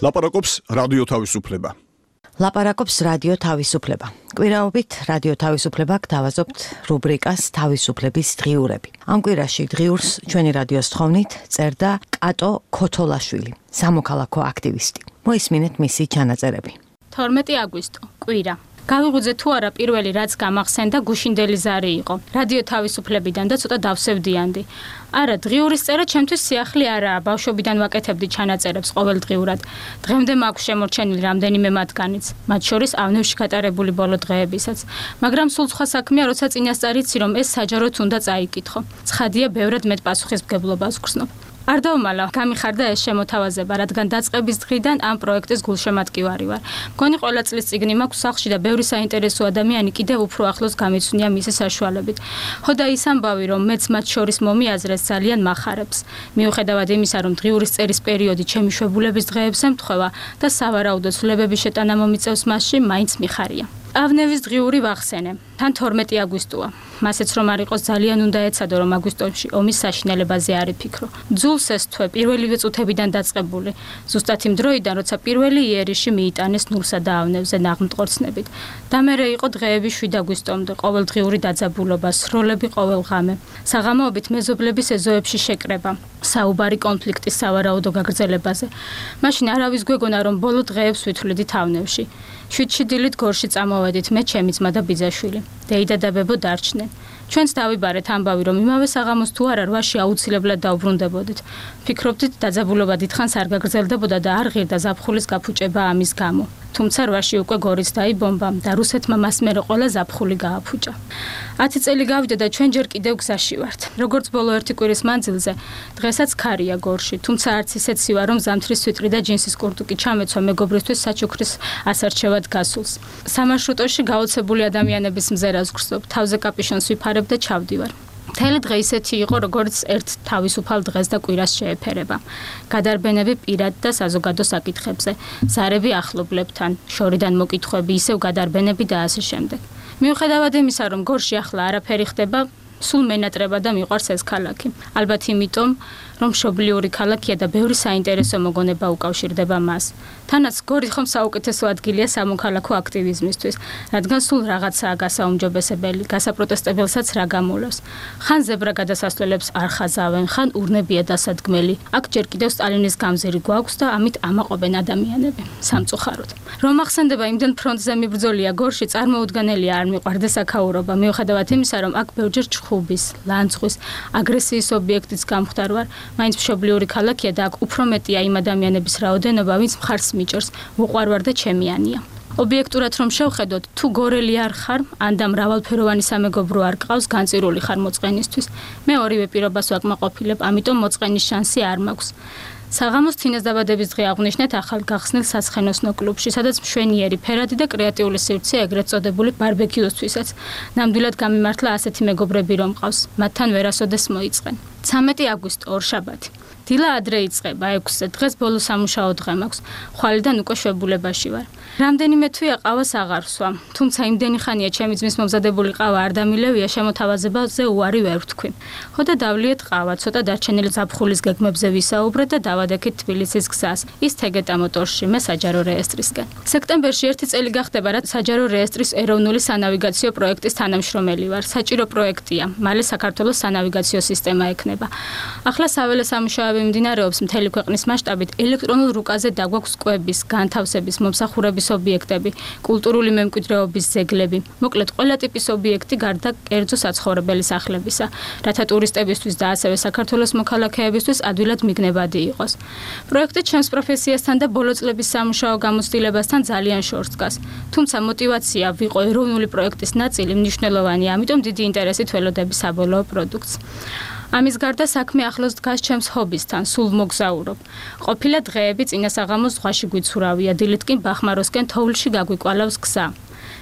ლაპარაკობს რადიო თავისუფლება. ლაპარაკობს რადიო თავისუფლება. კვირაობით რადიო თავისუფლება გთავაზობთ რუბრიკას თავისუფლების დღიურები. ამ კვირაში დღიურს ჩვენი რადიოს თხოვნით წერდა კატო ქოთოლაშვილი, სამოქალაქო აქტივისტი. მოისმინეთ მისი ჩანაწერები. 12 აგვისტო, კვირა. გავიღუძე თუ არა პირველი რაც გამახსენდა გუშინდელი ზარი იყო. რადიო თავისუფლებიდან და ცოტა დავსევდიანდი. არა, დღიურის წერა ჩემთვის სიახლე არაა, ბავშვობიდან ვაკეთებდი ჩანაწერებს ყოველდღიურად. დღემდე მაქვს შემორჩენილი რამდენიმე მათგანიც, მათ შორის ავნებში გატარებული ბოლო დღეებისაც. მაგრამ სულ სხვა საქმეა, როცა წინასწარ იცი, რომ ეს საჯაროდ უნდა წაიკითხო. ცხადია, ბევრად მეტ პასუხისმგებლობას ვგრძნობ. არ დავმალა, გამიხარდა ეს შემოთავაზება, რადგან დაწყების დღიდან ამ პროექტის გულშემატკივარი ვარ. მგონი ყველა წლის წიგნი მაქვს სახლში და ბევრი საინტერესო ადამიანი კიდევ უფრო ახლოს გამიცნია მისი საშუალებით. ხოდა ის ამბავი, რომ მეც მათ შორის მომიაზრეს ძალიან მახარებს. მიუხედავად იმისა, რომ დღიურის წერის პერიოდი ჩემი შვებულების დღეებს ემთხვევა და სავარაუდოდ ცვლილებების შეტანა მომიწევს მასში, მაინც მიხარია. ავნევის დღიური ვახსენე. თან 12 აგვისტოა. მასეც რომ არ იყოს ძალიან უნდა ეცადო, რომ აგვისტოში ომის საშინელებაზე არ იფიქრო. ძულს ეს თვე პირველივე წუთებიდან დაწყებული. ზუსტად იმ დროიდან, როცა პირველი იერიში მიიტანეს ნურსა და ავნევზე ნაღმტყორცნებით. და მერე იყო დღეები 7 აგვისტომდე, ყოველდღიური დაძაბულობა, სროლები ყოველ ღამე. საღამოობით მეზობლების ეზოებში შეკრება. საუბარი კონფლიქტის სავარაუდო გაგრძელებაზე. მაშინ არავის გვეგონა, რომ ბოლო დღეებს ვითვლიდით ავნევში. 7-ში დილით გორში წამოვედით მე, ჩემი ძმა და ბიძაშვილი. დეიდა და ბებო დარჩნენ. ჩვენც დავიბარეთ ამბავი, რომ იმავე საღამოს თუ არა 8-ში აუცილებლად დავბრუნდებოდით. ფიქრობდით, დაძაბულობა დიდხანს არ გაგრძელდებოდა და არ ღირდა ზაფხულის გაფუჭება ამის გამო. თუმცა 8-ში უკვე გორიც დაიბომბა და რუსეთმა მას მერე ყველა ზაფხული გააფუჭა. 10 წელი გავიდა და ჩვენ ჯერ კიდევ გზაში ვართ. როგორც ბოლო ერთი კვირის მანძილზე, დღესაც ქარია გორში, თუმცა არც ისეთი ვარ, რომ ზამთრის სვიტრი და ჯინსის კურტუკი ჩამეცვა მეგობრისთვის საჩუქრის ასარჩევად გასულს. სამარშრუტოში გაოცებული ადამიანების მზერას გრძნობ, თავზე კაპიშონს ვიფარებ და ჩავდივარ. მთელი დღე ისეთი იყო, როგორც ერთ თავისუფალ დღეს და კვირას შეეფერება. გადარბენები პირად და საზოგადო საკითხებზე, ზარები ახლობლებთან, შორიდან მოკითხვები, ისევ გადარბენები და ასე შემდეგ. მიუხედავად იმისა, რომ გორში ახლა არაფერი ხდება, სულ მენატრება და მიყვარს ეს ქალაქი. ალბათ იმიტომ, რომ მშობლიური ქალაქია და ბევრი საინტერესო მოგონება უკავშირდება მას. თანაც გორი ხომ საუკეთესო ადგილია სამოქალაქო აქტივიზმისთვის, რადგან სულ რაღაცაა გასაუმჯობესებელი, გასაპროტესტებელსაც რა გამოლავს. ხან ზებრა გადასასვლელებს არ ხაზავენ, ხან ურნებია დასადგმელი. აქ ჯერ კიდევ სტალინის გამზირი გვაქვს და ამით ამაყობენ ადამიანები. სამწუხაროდ. რომ ახსენდება იმდენ ფრონტზე მიბრძოლია გორში, წარმოუდგენელია არ მიყვარდეს აქაურობა, მიუხედავად იმისა, რომ აქ ბევრჯერ ჩხუბის, ლანძღვის, აგრესიის ობიექტიც გამხდარ ვარ. მაინც მშობლიური ქალაქია და აქ უფრო მეტია იმ ადამიანების რაოდენობა, ვინც მხარს მიჭერს, უყვარვარ და ჩემიანია. ობიექტურად რომ შევხედოთ, თუ გორელი არ ხარ, ან და მრავალფეროვანი სამეგობრო არ გყავს, განწირული ხარ მოწყენისთვის. მე ორივე პირობას ვაკმაყოფილებ, ამიტომ მოწყენის შანსი არ მაქვს. საღამოს თინეს დაბადების დღე აღვნიშნეთ ახალ გახსნილ საცხენოსნო კლუბში, სადაც მშვენიერი, ფერადი და კრეატიული სივრცეა ეგრეთ წოდებული ბარბეკიუსთვისაც. ნამდვილად გამიმართლა ასეთი მეგობრები რომ ყავს, მათთან ვერასოდეს მოიწყენ. 13 აგვისტო, ორშაბათი. დილა ადრე იწყება 6-ზე, დღეს ბოლო სამუშაო დღე მაქვს. ხვალიდან უკვე შვებულებაში ვარ. რამდენიმე თვეა ყავას აღარ ვსვა, თუმცა იმდენი ხანია ჩემი ძმის მომზადებული ყავა არ დამილევია, შემოთავაზებაზე უარი ვერ ვთქვი. ხოდა დავლიეთ ყავა, ცოტა დარჩენილი ზაფხულის გეგმებზე ვისაუბრეთ და დავადექით თბილისის გზას. ის თეგეტა მოტორში, მე საჯარო რეესტრისკენ. სექტემბერში 1 წელი გახდება, რაც საჯარო რეესტრის ეროვნული სანავიგაციო პროექტის თანამშრომელი ვარ. საჭირო პროექტია, მალე საქართველოს სანავიგაციო სისტემა ექნება. ახლა საველე სამუშაოები მიმდინარეობს მთელი ქვეყნის მასშტაბით, ელექტრონულ რუკაზე დაგვაქვს კვების, განთავსების, მომსახურების ობიექტები, კულტურული მემკვიდრეობის ძეგლები. მოკლედ, ყველა ტიპის ობიექტი გარდა კერძო საცხოვრებელი სახლებისა, რათა ტურისტებისთვის და ასევე საქართველოს მოქალაქეებისთვის ადვილად მიგნებადი იყოს. პროექტი ჩემს პროფესიასთან და ბოლო წლების სამუშაო გამოცდილებასთან ძალიან შორს დგას. თუმცა мотивация ვიყო ეროვნული პროექტის ნაწილი მნიშვნელოვანია, ამიტომ დიდი ინტერესით ველოდები საბოლოო პროდუქტს. ამის გარდა საქმე ახლოს დგას ჩემს ჰობისთან, სულ მოგზაურობ. ყოფილა დღეები წინასაღამოს ზღვაში გვიცურავია, დილით კი ბახმაროსკენ თოვლში გაგვიკვალავს გზა.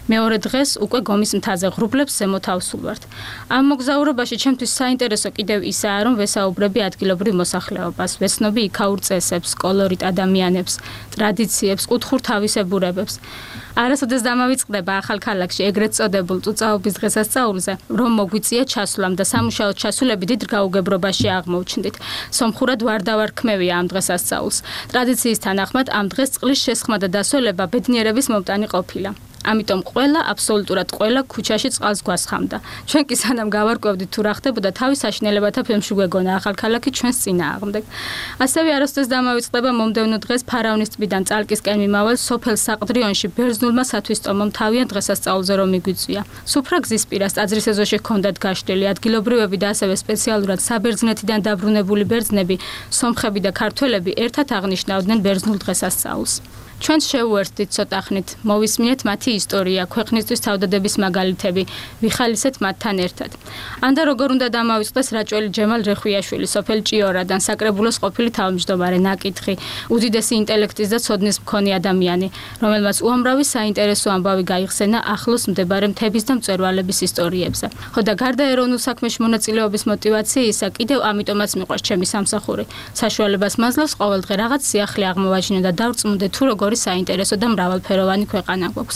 მეორე დღეს უკვე გომის მთაზე ღრუბლებს ზემოთავსულ ვართ. ამ მოგზაურობაში ჩემთვის საინტერესო კიდევ ისაა, რომ ვესაუბრები ადგილობრივ მოსახლეობას, ვეცნობი იქაურ წესებს, კოლორიტ ადამიანებს, ტრადიციებს, კუთხურ თავისებურებებს. არასოდეს დამავიწყდება ახალ ქალაქში ეგრეთ წოდებულ წუწაობის დღესასწაულზე, რომ მოგვიწია ჩასვლამ და სამუშაოდ ჩასულები დიდ გაუგებრობაში აღმოჩნდით. სომხურად ვარდავარქმევია ამ დღესასწაულს. ტრადიციის თანახმად ამ დღეს წყლის შესხმა და დასოლება ბედნიერების მომტანი ყოფილა. ამიტომ აბსოლუტურად ყველა ქუჩაში წყალს გვასხამდა. ჩვენ კი სანამ გავარკვევდით თუ რა ხდებოდა, თავის საშინელებათა ფილმში გვეგონა ახალქალაქი ჩვენს წინააღმდეგ. ასევე არასოდეს დამავიწყდება მომდევნო დღეს ფარავნის ტბიდან წალკისკენ მიმავალ სოფელ საყდრიონში ბერძნულმა სათვისტომომ თავიანთ დღესასწაულზე რომ მიგვიწვია. სუფრა გზის პირას ტაძრის ეზოში ჰქონდათ გაშლილი ადგილობრივები და ასევე სპეციალურად საბერძნეთიდან დაბრუნებული ბერძნები, სომხები და ქართველები ერთად აღნიშნავდნენ ბერძნულ დღესასწაულს. ჩვენ შევუერთდით ცოტა ხნით, მოვისმინეთ მათი ისტორია, ქვეყნისთვის თავდადების მაგალითები, ვიხალისეთ მათთან ერთად. ანდა როგორ უნდა დამავიწყდეს რაჭველი ჯემალ რეხვიაშვილი, სოფელ ჭიორადან, საკრებულოს ყოფილი თავმჯდომარე, ნაკითხი, უდიდესი ინტელექტის და ცოდნის მქონე ადამიანი, რომელმაც უამრავი საინტერესო ამბავი გაიხსენა ახლოს მდებარე მთების და მწვერვალების ისტორიებზე. ხო და გარდა ეროვნულ საქმეში მონაწილეობის мотиваციისა, კიდევ ამიტომაც მიყვარს ჩემი სამსახური. საშუალებას მაძლევს ყოველდღე რაღაც სიახლე აღმოვაჩინო და დავწმუნდე თუ როგორ საინტერესო და მრავალფეროვანი ქვეყანა გვაქვს.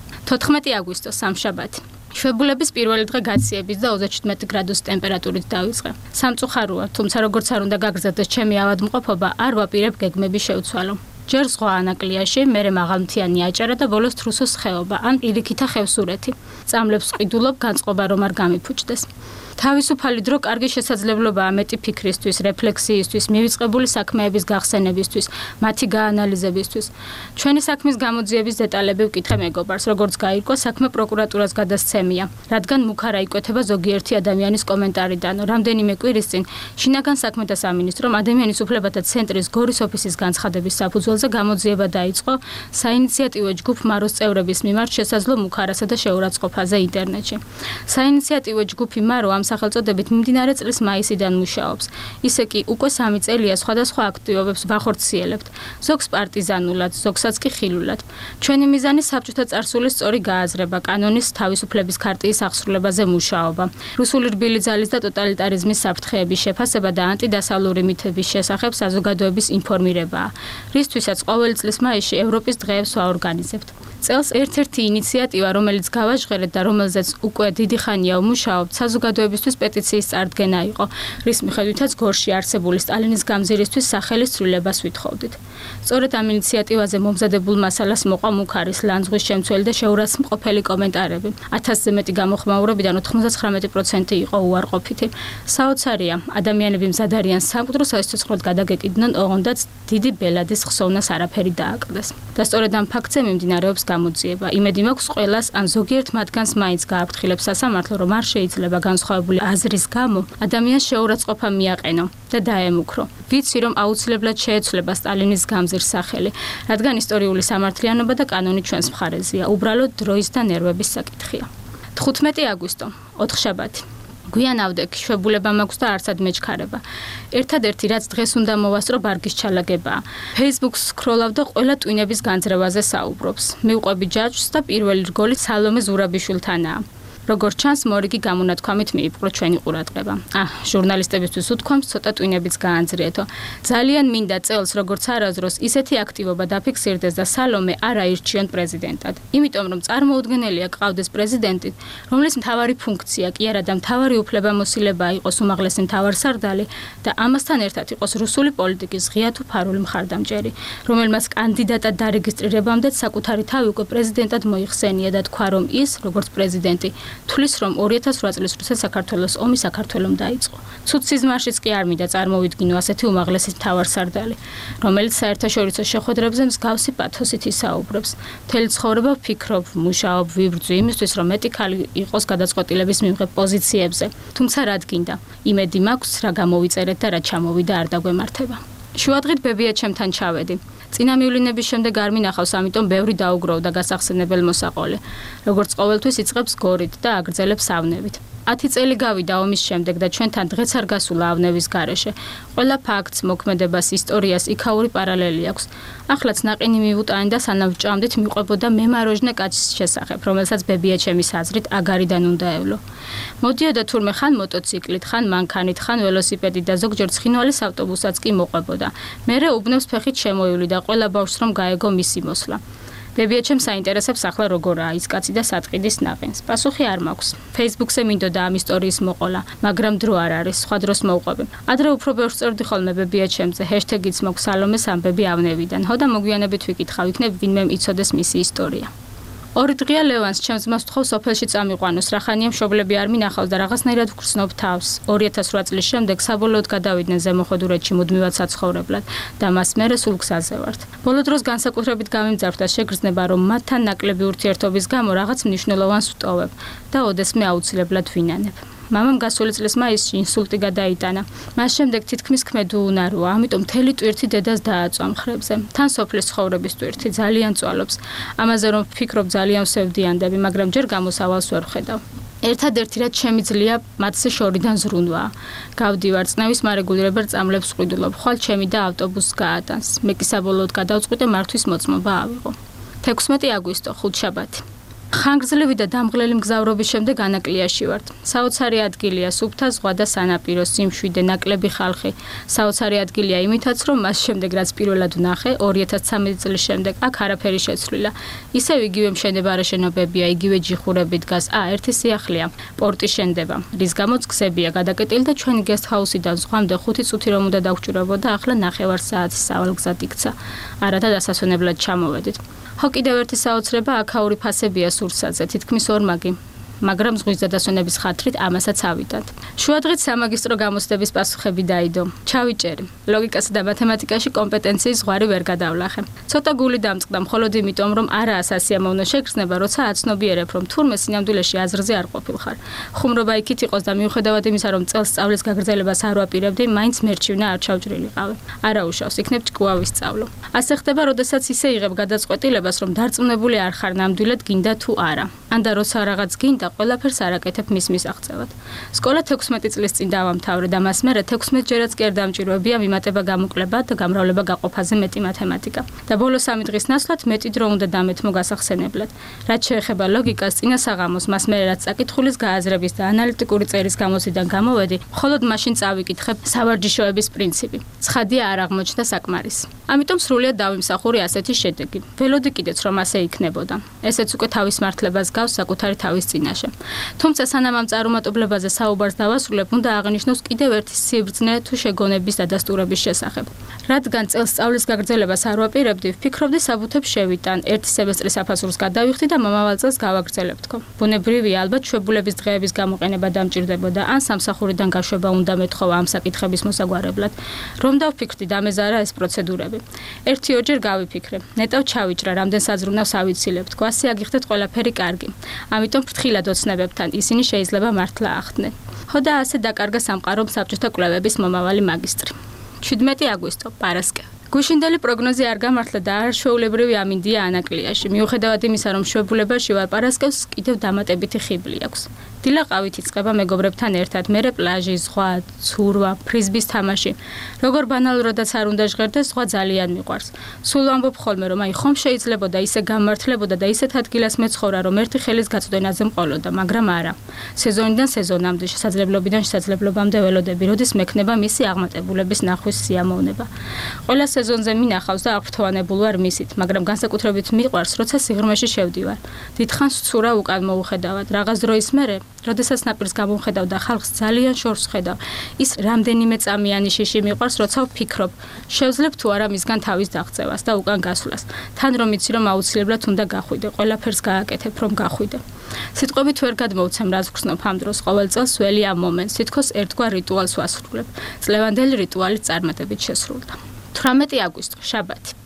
14 აგვისტო სამშაბათი. შვებულების პირველი დღე გაციების და 37 გრადუს ტემპერატურით დავიწყე. სამწუხაროა, თუმცა როგორც არ უნდა გაგრძელდეს ჩემი ავადმყოფობა, არ ვაპირებ გეგმები შევცვალო. ჯერ ზღვა ანაკლიაში, მერე მაღალმთიანი აჭარა და ბოლოს თრუსოს ხეობა, ან პირიქითა ხევსურეთი. წამლებს ყიდულობ განწყობა რომ არ გამიფუჭდეს. თავისუფალი დრო კარგი შესაძლებლობაა მეტი ფიქრისთვის, რეფლექსიისთვის, მივიწყებული საქმეების გახსენებისთვის, მათი გაანალიზებისთვის. ჩვენი საქმის გამოძიების დეტალები ვკითხე მეგობარს, როგორც გაირკვა, საქმე პროკურატურას გადასცემია, რადგან მუქარა იკვეთება ზოგიერთი ადამიანის კომენტარიდან. რამდენიმე კვირის წინ შინაგან საქმეთა სამინისტრომ ადამიანის უფლებათა ცენტრის გორის ოფისის განცხადების საფუძველზე გამოძიება დაიწყო საინიციატივო ჯგუფ მაროს წევრების მიმართ შესაძლო მუქარასა და შეურაცხყოფაზე ინტერნეტში. საინიციატივო ჯგუფი მარო ამ სახელწოდებით მიმდინარე წლის მაისიდან მუშაობს. ისე კი უკვე 3 წელია სხვადასხვა აქტივობებს ვახორციელებთ. ზოგს პარტიზანულად, ზოგსაც კი ხილულად. ჩვენი მიზანი საბჭოთა წარსულის სწორი გააზრება, კანონის თავისუფლების ქარტიის აღსრულებაზე მუშაობა. რუსული რბილი ძალის და ტოტალიტარიზმის საფრთხეების შეფასება და ანტიდასავლური მითების შესახებ საზოგადოების ინფორმირებაა. რისთვისაც ყოველი წლის მაისში ევროპის დღეებს ვაორგანიზებთ. წელს ერთ-ერთი ინიციატივა, რომელიც გავაჟღერეთ და რომელზეც უკვე დიდი ხანია ვმუშაობთ, საზოგადოებისთვის პეტიციის წარდგენა იყო, რის მიხედვითაც გორში არსებული სტალინის გამზირისთვის სახელის ცვლილებას ვითხოვდით. სწორედ ამ ინიციატივაზე მომზადებულ მასალას მოყვა მუქარის, ლანძღვის შემცველი და შეურაცხმყოფელი კომენტარები. 1000-ზე მეტი გამოხმაურებიდან 99% იყო უარყოფითი. საოცარია, ადამიანები მზად არიან სამკვდრო სასიცოცხლოდ გადაგეკიდნენ, ოღონდაც დიდი ბელადის ხსოვნას არაფერი დააკლდეს. და სწორედ ამ ფაქტზე მიმდინარეობს გამოძიება. იმედი მაქვს ყველას ან ზოგიერთ მათგანს მაინც გააფრთხილებს სასამართლო, რომ არ შეიძლება განსხვავებული აზრის გამო ადამიანს შეურაცხყოფა მიაყენო და დაემუქრო. ვიცი, რომ აუცილებლად შეეცვლება სტალინის გამზირს სახელი, რადგან ისტორიული სამართლიანობა და კანონი ჩვენს მხარეზეა. უბრალოდ დროის და ნერვების საკითხია. 15 აგვისტო, ოთხშაბათი. გვიანავდექი, შვებულება მაქვს და არცად მეჩქარება. ერთადერთი რაც დღეს უნდა მოვასწრო ბარგის ჩალაგებაა. Facebook-ს სკროლავ და ყველა ტვინების განძრევაზე საუბრობს. მივყვები ჯაჭვს და პირველი რგოლი სალომე ზურაბიშვილთანაა. როგორც ჩანს, მორიგი გამონათქვამით მიიპყრო ჩვენი ყურადღება. ჟურნალისტებისთვის უთქვამს, ცოტა ტვინებიც გაანძრიეთო. ძალიან მინდა წელს, როგორც არასდროს, ისეთი აქტივობა დაფიქსირდეს და სალომე არ აირჩიონ პრეზიდენტად. იმიტომ რომ წარმოუდგენელია გყავდეს პრეზიდენტი, რომლის მთავარი ფუნქცია კი არა და მთავარი უფლებამოსილება იყოს უმაღლესი მთავარსარდალი და ამასთან ერთად იყოს რუსული პოლიტიკის ღია თუ ფარული მხარდამჭერი, რომელმაც კანდიდატად დარეგისტრირებამდე საკუთარი თავი უკვე პრეზიდენტად მოიხსენია და თქვა, რომ ის, როგორც პრეზიდენტი, თulis რომ 2008 წლის რუსეთ-საქართველოს ომი საქართველომ დაიწყო. ცუდ სიზმარშიც კი არ მინდა წარმოვიდგინო ასეთი უმაღლესი მთავარსარდალი, რომელიც საერთაშორისო შეხვედრებზე მსგავსი პათოსით ისაუბრებს. მთელი ცხოვრება ვფიქრობ, ვმუშაობ, ვიბრძვი იმისთვის, რომ მეტი ქალი იყოს გადაწყვეტილების მიმღებ პოზიციებზე. თუმცა რა გინდა? იმედი მაქვს, რა გამოვიწერეთ და რა ჩამოვიდა არ დაგვემართება. შუადღით ბებია ჩემთან ჩავედი. წინა მივლინების შემდეგ არ მინახავს, ამიტომ ბევრი დაუგროვდა გასახსენებელ მოსაყოლე. როგორც ყოველთვის იწყებს გორით და აგრძელებს ავნებით. 10 წელი გავიდა ომის შემდეგ და ჩვენთან დღეც არ გასულა ავნევის გარეშე. ყველა ფაქტს, მოქმედებას, ისტორიას იქაური პარალელი აქვს. ახლაც ნაყინი მივუტანი და სანამ ვჭამდით მიყვებოდა მემაროჟნე კაცის შესახებ, რომელსაც ბებიაჩემის აზრით აგარიდან უნდა ევლო. მოდიოდა თურმე ხან მოტოციკლით, ხან მანქანით, ხან ველოსიპედით და ზოგჯერ ცხინვალის ავტობუსაც კი მოყვებოდა. მერე უბნებს ფეხით შემოივლი და ყველა ბავშვს რომ გაეგო მისი მოსვლა. ბებიაჩემ საინტერესებს ახლა როგორაა ის კაცი და სატყიდის ნაყინს. პასუხი არ მაქვს. Facebook-ზე მინდოდა ამ ისტორიის მოყოლა, მაგრამ დრო არ არის, სხვა დროს მოვყვები. ადრე უფრო ბევრს წერდი ხოლმე ბებიაჩემზე, ჰეშტეგიც მაქვს სალომეს ამბები ავნევიდან. ხო და მოგვიანებით ვიკითხავ, იქნებ ვინმე იცოდეს მისი ისტორია. ორი დღეა ლევანს ჩემს ძმას ვთხოვ სოფელში წამიყვანოს, რახანია მშობლები არ მინახავს და რაღაცნაირად ვგრძნობ თავს. 2008 წლის შემდეგ საბოლოოდ გადავიდნენ ზემოხედურეთში მუდმივად საცხოვრებლად და მას მერე სულ გზაზე ვართ. ბოლო დროს განსაკუთრებით გამიმძარბდა შეგრძნება, რომ მათთან ნაკლები ურთიერთობის გამო რაღაც მნიშვნელოვანს ვტოვებ და ოდესმე აუცილებლად ვინანებ. მამამ გასული წლის მაისში ინსულტი გადაიტანა. მას შემდეგ თითქმის ქმედ უუნაროა, ამიტომ მთელი ტვირთი დედას დააწვა მხრებზე. თან სოფლის ცხოვრების ტვირთი ძალიან წვალობს. ამაზე რომ ვფიქრობ ძალიან ვსევდიანდები, მაგრამ ჯერ გამოსავალს ვერ ვხედავ. ერთადერთი რაც შემიძლია მათზე შორიდან ზრუნვაა. გავდივარ წნევის მარეგულირებელ წამლებს ვყიდულობ, ხვალ ჩემი და ავტობუსს გაატანს. მე კი საბოლოოდ გადავწყვიტე მართვის მოწმობა ავიღო. 16 აგვისტო, ხუთშაბათი. ხანგრძლივი და დამღლელი მგზავრობის შემდეგ ანაკლიაში ვართ. საოცარი ადგილია, სუფთა ზღვა და სანაპირო, სიმშვიდე, ნაკლები ხალხი. საოცარი ადგილია იმითაც, რომ მას შემდეგ რაც პირველად ვნახე, 2013 წლის შემდეგ აქ არაფერი შეცვლილა. ისევ იგივე მშენებარე შენობებია, იგივე ჯიხურები დგას. ერთი სიახლეა, პორტი შენდება, რის გამოც გზებია გადაკეტილი და ჩვენი გესტჰაუსიდან ზღვამდე 5 წუთი რომ უნდა დაგჭირებოდა, ახლა 9 საათის სავალგზად იქცა. არათა დასასვენებლად ჩამოვედით. ხო, კიდევ ერთი საოცრება აქაური ფასებია სურსათზე, თითქმის ორმაგი. მაგრამ ზღვის დასვენების ხათრით ამასაც ავიდათ. შუადღით სამაგისტრო გამოცდების პასუხები დაიდო. ჩავიჭერი. ლოგიკასა და მათემატიკაში კომპეტენციის ზღვარი ვერ გადავლახე. ცოტა გული დამწყდა, მხოლოდ იმიტომ, რომ არაა სასიამოვნო შეგრძნება, როცა აცნობიერებ, რომ თურმე სინამდვილეში აზრზე არ ყოფილხარ. ხუმრობა იქით იყოს და მიუხედავად იმისა, რომ წელს სწავლის გაგრძელებას არ ვაპირებდი, მაინც მერჩივნა არ ჩავჭრილიყავი. არა უშავს, იქნებ ჭკუა ვისწავლო. ასე ხდება, როდესაც ისე იღებ გადაწყვეტილებას, რომ დარწმუნებული არ ხარ ნამდვილად გინდა თუ არა. ან და როცა რაღაც გინდა ყველაფერს არაკეთებ მის მისაღწევად. სკოლა 16 წლის წინ დავამთავრე და მას მერე 16 ჯერაც კი არ დამჭირვებია მიმატება გამუკლება და გამრავლება გაყოფაზე მეტი მათემატიკა. და ბოლო 3 დღის ნაცვლად მეტი დრო უნდა დამეთმო გასახსენებლად. რაც შეეხება ლოგიკას, წინა საღამოს მას მერე რაც საკითხulis გააზრების და ანალიტიკური წერის გამოცდიდან გამოვედი, მხოლოდ მაშინ წავიკითხებ სავარჯიშოების პრინციპი. ცხადია არ აღმოჩნდა საკმარისი. ამიტომ სრულიად დავიმსახური ასეთი შედეგი. ველოდი კიდეც რომ ასე იქნებოდა. ესეც უკვე თავის მართლებას გავს საკუთარი თავის წინაშე. თუმცა სანამ ამ წარუმატებლებაზე საუბარს დავასრულებ, უნდა აღნიშნოს კიდევ ერთი სიბრძნე თუ შეგონების დადასტურების შესახებ. რადგან წელს სწავლის გაგრძელებას არ ვაპირებდი, ვფიქრობდი საბუთებს შევიტან, ერთი სემესტრის საფასურს გადავიხდი და მომავალ წელს გავაგრძელებ თქო. ბუნებრივია, ალბათ შვებულების დღეების გამოყენება დამჭირდებოდა, ან სამსახურიდან გაშვება უნდა მეთხოვა ამ საკითხების მოსაგვარებლად. რომ დავფიქრდი, დამეზარა ეს პროცედურები. 1-2 გავიფიქრე. ნეტავ ჩავიჭრა, რამდენ საზრუნავს ავიცილებ, თქო, ასე აგიხდეთ ყველაფერი კარგი. ამიტომ ფრთხილად ოცნებებთან ისინი შეიძლება მართლა ახდნენ. ხო და ასე დაკარგა სამყარომ საბჭოთა კვლევების მომავალი მაგისტრი. 17 აგვისტო, პარასკევი. გუშინდელი პროგნოზი არ გამართლა და არ ჩვეულებრივი ამინდია ანაკლიაში. მიუხედავად იმისა, რომ შვებულებაში ვარ, პარასკევს კიდევ დამატებითი ხიბლი აქვს. დილაყავით იწყება მეგობრებთან ერთად, მერე პლაჟი, ზღვა, ცურვა, ფრიზბის თამაში. როგორ ბანალურადაც არ უნდა ჟღერდეს, ზღვა ძალიან მიყვარს. სულ ვამბობ ხოლმე, რომ ხომ შეიძლებოდა ისე გამართლებოდა და ისეთ ადგილას მეცხოვრა, რომ ერთი ხელის გაწვდენაზე მყოლოდა, მაგრამ არა. სეზონიდან სეზონამდე, შესაძლებლობიდან შესაძლებლობამდე ველოდები, როდის მექნება მისი აღმატებულების ნახვის სიამოვნება. ყველა სეზონზე მინახავს და აღფრთოვანებულ ვარ მისით, მაგრამ განსაკუთრებით მიყვარს, როცა სიღრმეში შევდივარ. დიდხანს ცურა უკან მოუხედავად, რაღაც დროის მერე როდესაც ნაპირს გამომხედავ და ხალხს ძალიან შორს ხედავ, ის რამდენიმე წამიანი შიში მიყვარს, როცა ვფიქრობ, შევძლებ თუ არა მისგან თავის დაღწევას და უკან გასვლას. თან რომ იცი, რომ აუცილებლად უნდა გახვიდე, ყველაფერს გააკეთებ, რომ გახვიდე. სიტყვებით ვერ გადმოვცემ, რაც ვგრძნობ ამ დროს, ყოველ წელს ველი ამ მომენტს, თითქოს ერთგვარ რიტუალს ვასრულებ. წლევანდელი რიტუალი წარმატებით შესრულდა. 18 აგვისტო, შაბათი.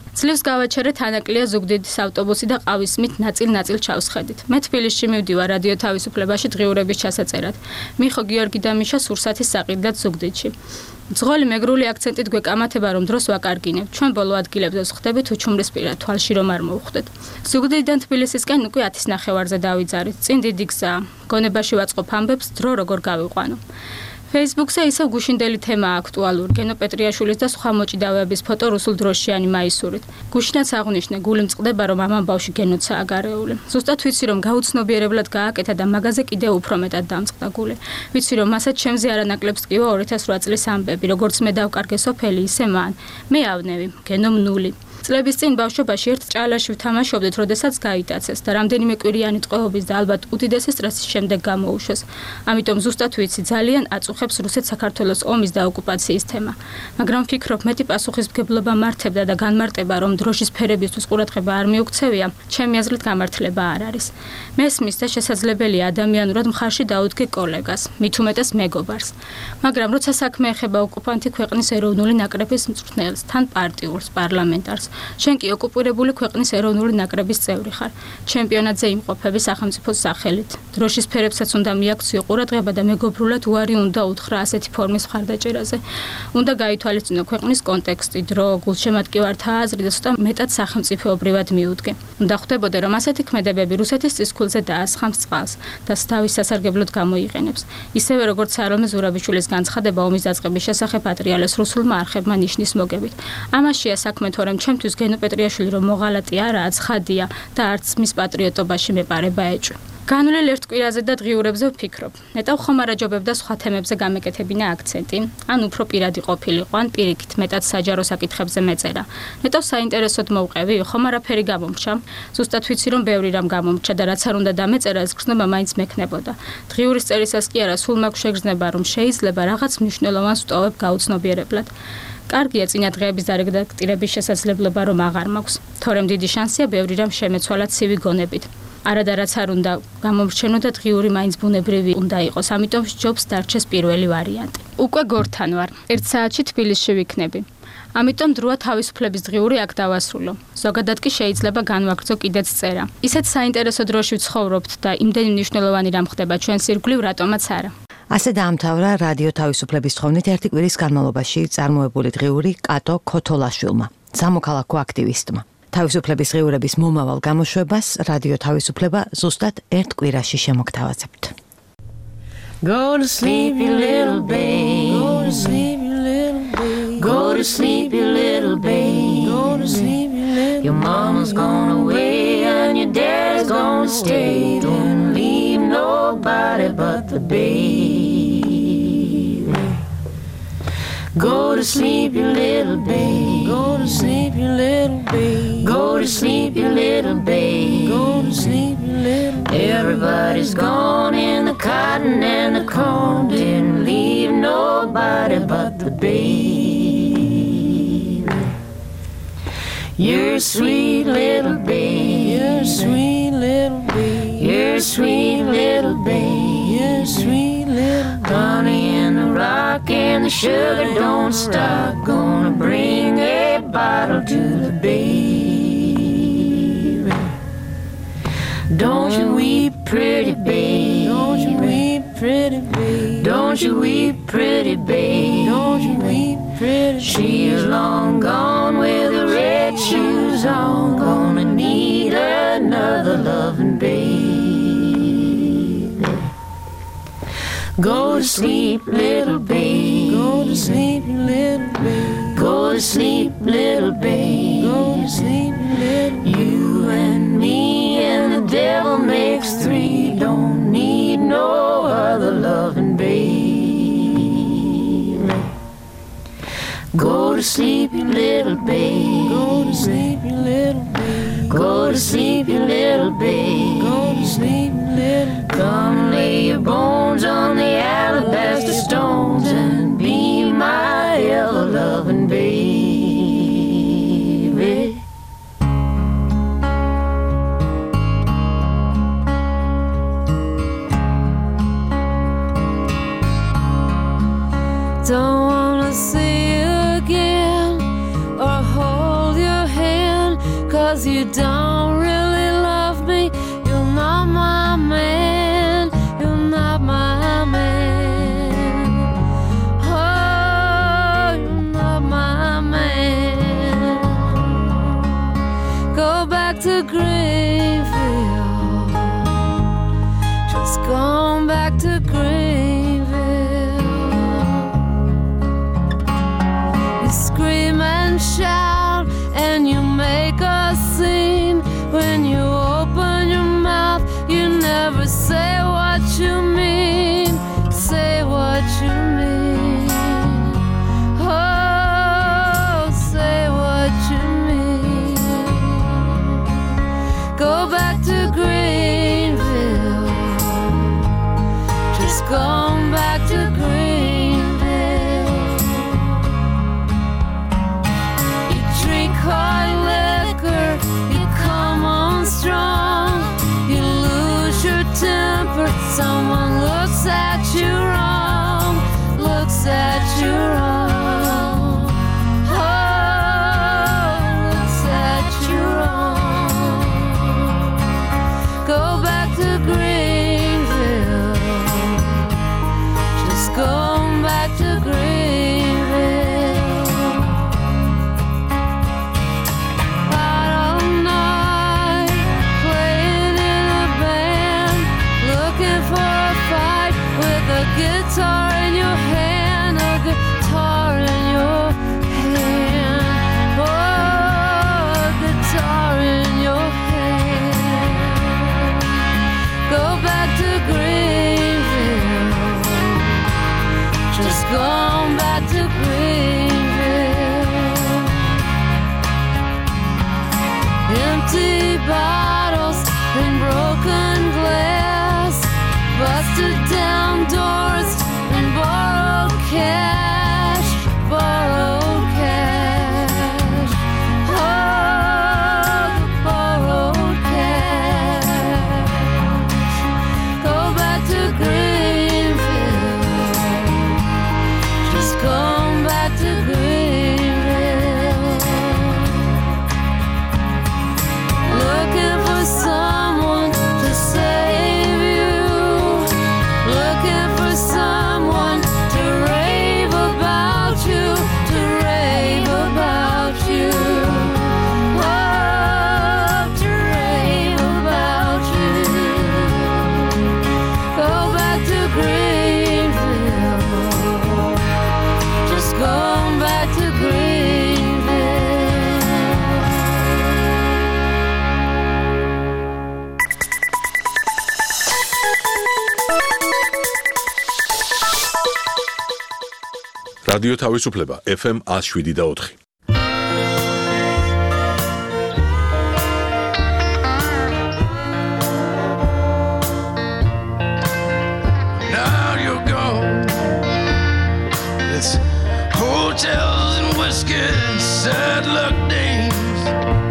ძლივს გავაჩერეთ ანაკლია ზუგდიდის ავტობუსი და ყავისმით ნაწილ-ნაწილ ჩავსხედით. მე თბილისში მივდივარ რადიო თავისუფლებაში დღიურების ჩასაწერად. მიხო გიორგი და მიშა სურსათის საყიდლად ზუგდიდში. ძღოლი მეგრული აქცენტით გვეკამათება რომ დროს ვაკარგინებთ. ჩვენ ბოლო ადგილებზე ვხდებით უჩუმრისპირა თვალში რომ არ მოვხვდეთ. ზუგდიდიდან თბილისისკენ უკვე 10-ის ნახევარზე დავიძარით. წინ დიდი გზაა. გონებაში ვაწყობ ამბებს დრო როგორ გავიყვანო. Facebook-ზე ისევ გუშინდელი თემაა აქტუალური. გენო პეტრიაშვილის და სხვა მოჭიდავეების ფოტო რუსულ დროშიანი მაისურით. გუშინაც აღნიშნე, გული მწყდება რომ ამ ამბავში გენოცაა გარეული. ზუსტად ვიცი რომ გაუცნობიერებლად გააკეთა და მაგაზე კიდევ უფრო მეტად დამწყდა გული. ვიცი რომ მასაც ჩემზე არანაკლებს ტკივა 2008 წლის ამბები, როგორც მე დავკარგე სოფელი, ისე მან. მე ავნევი, გენომ 0. წლების წინ ბავშვობაში ერთ ჭალაში ვთამაშობდით, როდესაც გაიტაცეს და რამდენიმე კვირიანი ტყვეობის და ალბათ უდიდესი სტრესის შემდეგ გამოუშვეს. ამიტომ ზუსტად ვიცი, ძალიან აწუხებს რუსეთ-საქართველოს ომის და ოკუპაციის თემა. მაგრამ ვფიქრობ, მეტი პასუხისმგებლობა მართებდა და განმარტება, რომ დროშის ფერებისთვის ყურადღება არ მიუქცევია, ჩემი აზრით გამართლება არ არის. მესმის და შესაძლებელია ადამიანურად მხარში დაუდგე კოლეგას, მით უმეტეს მეგობარს. მაგრამ როცა საქმე ეხება ოკუპანტი ქვეყნის ეროვნული ნაკრების მწვრთნელს, თან პარტიულს, პარლამენტარს, შენ კი ოკუპირებული ქვეყნის ეროვნული ნაკრების წევრი ხარ. ჩემპიონატზე იმყოფები სახელმწიფოს სახელით. დროშის ფერებსაც უნდა მიაქციო ყურადღება და მეგობრულად უარი უნდა უთხრა ასეთი ფორმის მხარდაჭერაზე. უნდა გაითვალისწინო ქვეყნის კონტექსტი, დრო, გულშემატკივართა აზრი და ცოტა მეტად სახელმწიფოებრივად მიუდგე. უნდა ხვდებოდე, რომ ასეთი ქმედებები რუსეთის წისქვილზე დაასხამს წყალს და თავის სასარგებლოდ გამოიყენებს. ისევე როგორც სარომე ზურაბიშვილის განცხადება ომის დაწყების შესახებ ატრიალეს რუსულმა არხებმა ნიშნის მოგებით. ამაშია საქმე, თორემ ჩემთვის გენო პეტრიაშვილი რომ მოღალატე არაა, ცხადია და არც მის პატრიოტობაში მეპარება ეჭვი. განვლილ ერთ კვირაზე და დღიურებზე ვფიქრობ. ნეტავ ხომ არაჯობებდა სხვა თემებზე გამეკეთებინა აქცენტი, ან უფრო პირადი ყოფილიყო, ან პირიქით მეტად საჯარო საკითხებზე მეწერა. ნეტავ საინტერესოდ მოვყევი, ხომ არაფერი გამომრჩა. ზუსტად ვიცი რომ ბევრი რამ გამომრჩა და რაც არ უნდა დამეწერა, ეს გრძნობა მაინც მექნებოდა. დღიურის წერისას კი არა, სულ მაქვს შეგრძნება რომ შეიძლება რაღაც მნიშვნელოვანს ვტოვებ გაუცნობიერებლად. კარგია წინა დღეების დარედაქტირების შესაძლებლობა რომ აღარ მაქვს. თორემ დიდი შანსია ბევრი რამ შემეცვალა ცივი გონებით. არადარაც არ უნდა გამომრჩენო და დღიური მაინც ბუნებრივი უნდა იყოს, ამიტომ სჯობს დარჩეს პირველი ვარიანტი. უკვე გორთან ვარ. 1 საათში თბილისში ვიქნები. ამიტომ დროა თავისუფლების დღიური აქ დავასრულო. ზოგადად კი შეიძლება განვაგრძო კიდეც წერა. ისეთ საინტერესო დროში ვცხოვრობთ და იმდენი მნიშვნელოვანი რამ ხდება ჩვენს ირგვლივ, რატომაც არა. ასე დაამთავრა რადიო თავისუფლების თხოვნით ერთი კვირის განმავლობაში წარმოებული დღიური კატო ქოთოლაშვილმა, სამოქალაქო აქტივისტმა. თავისუფლების დღიურების მომავალ გამოშვებას რადიო თავისუფლება ზუსტად ერთ კვირაში შემოგთავაზებთ. Go to sleep, you little babe. Go to sleep, you little babe. Go to sleep, you little babe. Go to sleep, you little. Your mama's gone away and your dad's gonna stay. Don't leave nobody but the baby. Go to sleep, you little babe. Go to sleep, you little babe. Go to sleep, you little babe. Go to sleep, you little babe. Everybody's gone in the cotton and the corn. Didn't leave nobody but the baby. You're a sweet little babe. You're a sweet little babe. You're a sweet little babe. You're a sweet little babe. Honey in the rock and the sugar don't stop. Gonna bring a bottle to the baby. Don't you weep, pretty babe. Don't you weep, pretty babe. Don't you weep, pretty babe. Don't you weep, pretty babe. She's long gone with the red shoes on. Gonna need another loving babe. Go to sleep, little babe. Go to sleep, little babe. Go to sleep, little babe. Go to sleep, little babe. You and me and the devil makes 3. Don't need no other loving babe. Go to sleep, you little babe. Go to sleep, you little babe. Go to sleep, you little babe. Go to sleep, little babe. Come lay your bones on the alabaster stones and be my ever loving baby. Don't wanna see you again or hold your hand you don't really love me, you're not my man, you're not my man. Oh, you're not my man. Go back to Greenville, just gone back to Greenville. You scream and shout and you make a scene. When you open your mouth, you never say what you mean. Say what you mean. Oh, say what you mean. Go back to Greenville, just gone back to Greenville. You drink hard liquor, you come on strong, you lose your temper, someone looks at you wrong, looks at you wrong. Oh, looks at you wrong. Go back to Greenville, just going back to Greenville. Out all night, playing in a band, looking for a fight with a guitar in your hand, a guitar in your hand. Oh, a guitar in your hand. Go back to Greenville, just gone back to Greenville. Empty bottles and broken glass, busted down doors and borrowed cash, borrowed cash. Oh, the borrowed cash. Go back to Greenville, just gone back to Greenville. Looking for someone to save you, looking for someone to rave about you, to rave about you. Oh, to rave about you. Go back to Greenville, just going back to Greenville. რადიო თავისუფლება FM 107.4. Now you're gone. It's hotels and whiskey and sad luck days.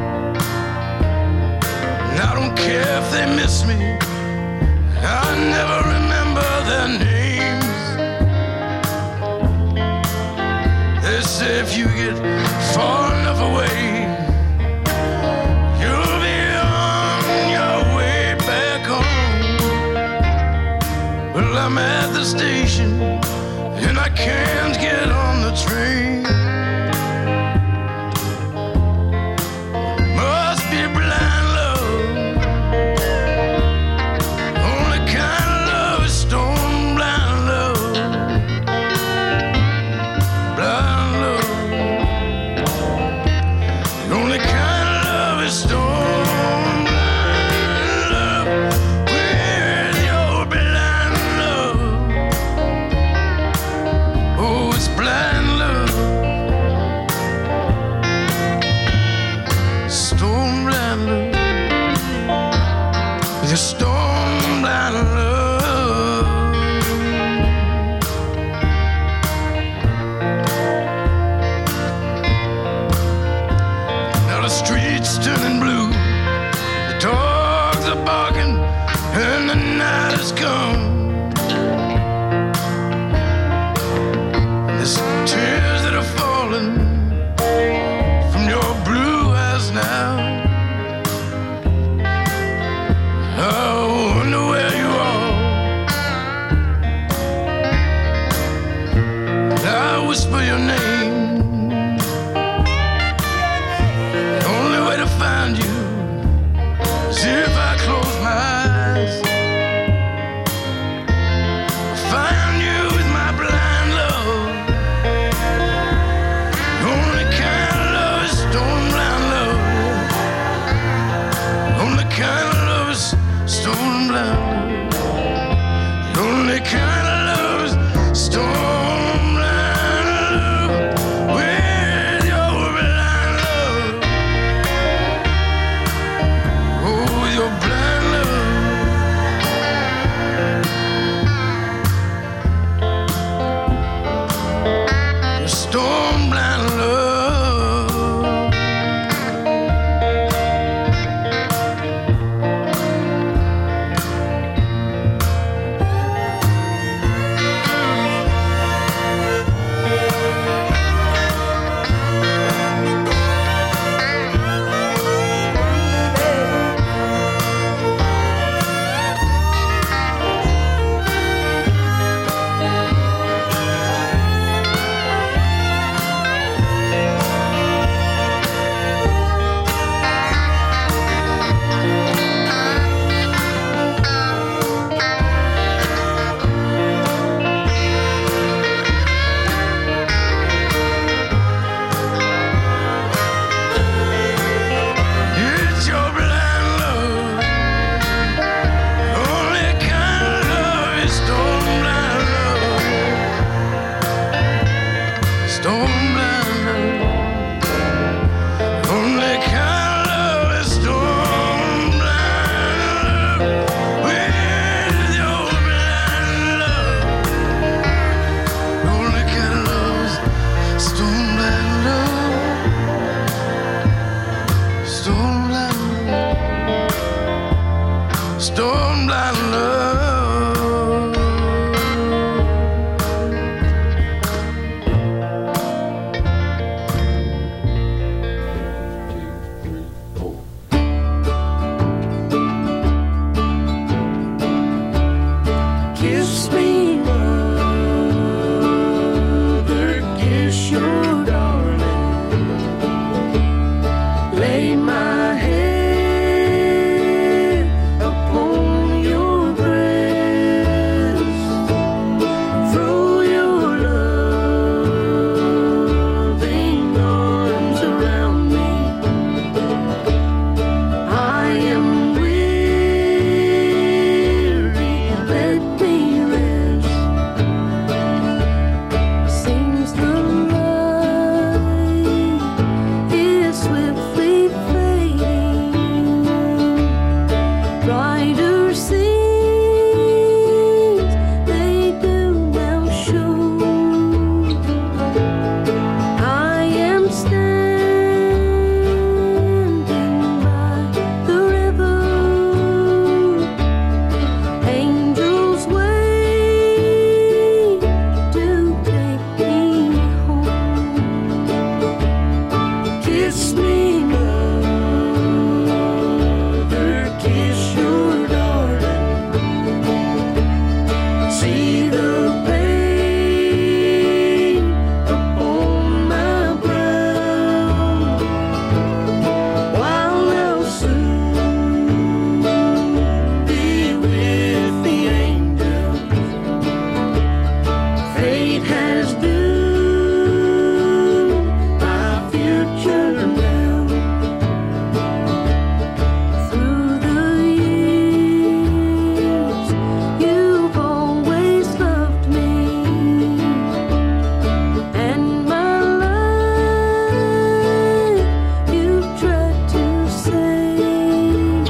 And I don't care if they miss me, I never remember their names. They say if you get far enough away, you'll be on your way back home. Well, I'm at the station and I can't get on the train. Must be blind love. Only kind of love is stone blind love. Blind love. The only kind of love is stone blind love. With your blind love. Oh, whisper your name. The only way to find you is if I close my eyes. Find you with my blind love. The only kind of love is stone blind love. The only kind of love is stone blind love. The only kind of love is stone blind love. With your blind love. Oh, with your blind love. Your stone blind love. It's your blind love. Only kind of love is stone blind love. Stone blind love. Only kind of love is stone blind love. With your blind love. Only kind of love is stone blind love. Stone blind love. Stone blind love. Kiss me, mother, kiss your darling. Lay my head upon your breast. Throw your loving arms around me. I am weary, let me rest. Seems the light is swiftly fading. Brighter scenes they do now show. I am standing by the river. Angels wait to take me home. Kiss me, mother, kiss your darling. See the pain upon my brow. While I'll soon be with the angels. Fate has doomed my future now. Through the years, you've always loved me, and my life you've tried to save.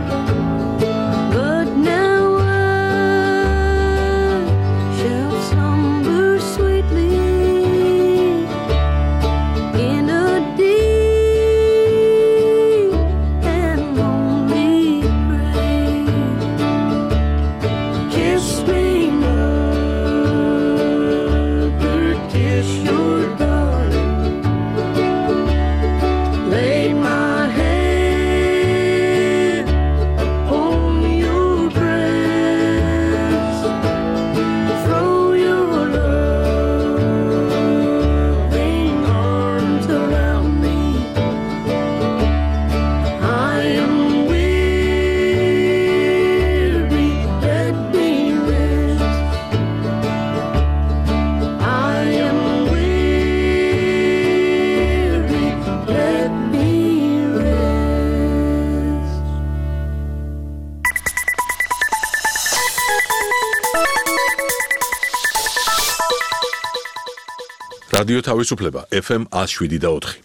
But now I shall slumber sweetly რადიო თავისუფლება FM 107.4